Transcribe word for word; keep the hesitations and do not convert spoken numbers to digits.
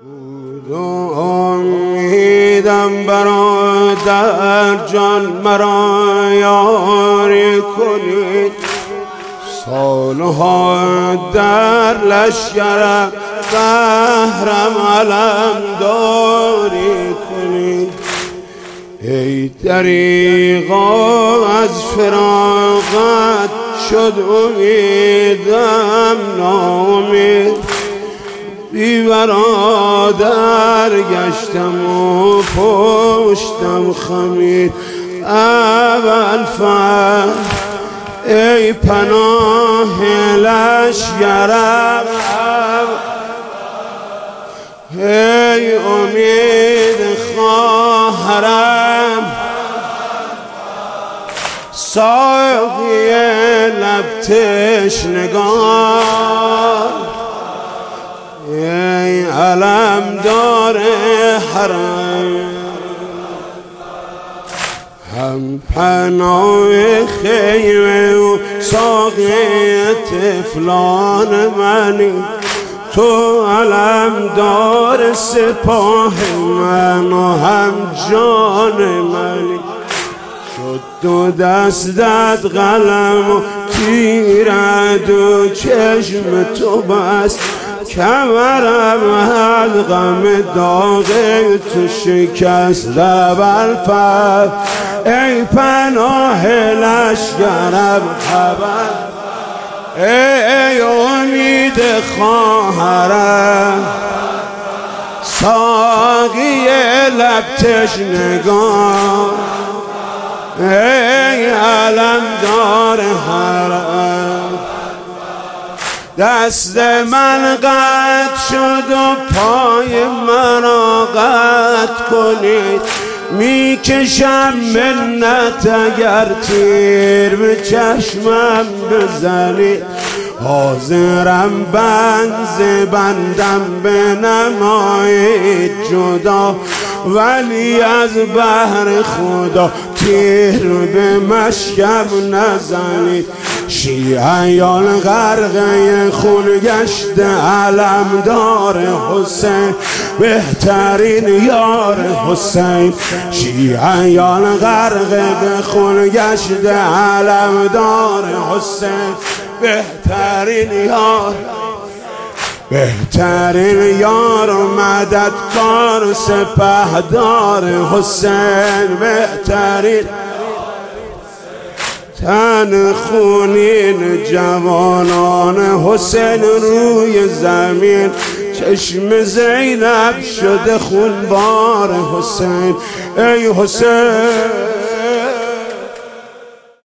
بود و امیدم برادر جان مرا یاری کنید، سالها در لشکرم بهرم علم داری کنید. ای دریغا از فراقت شد امیدم ناامید، بی برادر گشتم و پشتم خمید. اول فر ای پناه لشکرم، ای امید خواهرم، ساقی لب تشنگان، ای علمدار حرم، هم پناه خیمه و ساقی طفلان منی، تو علمدار سپاه من و هم جان منی. شد دو دستت قلم و تیرت و چشم تو بست، کمرم از غم داغ تو شکست. اول فر ای پناه لشکرم خبر، ای امید خواهرم، ساقی لب تشنگان، ای علمدار حرم. دست من قطع شد و پای مرا قطع کنید، می کشم منت اگر تیر به چشمم بزنید. حاضرم بند بندم بنمایید جدا، ولی از بحر خدا تیر به مشکم نزنید. شیعیان غرقه خون گشت علمدار حسین، بهترین یار حسین. شیعیان غرقه به خون گشت علمدار حسین، بهترین یار، بهترین یار و مددکار سپهدار حسین. بهترین تن خونین جوانان حسین روی زمین، چشم زینب شده خونبار حسین. ای حسین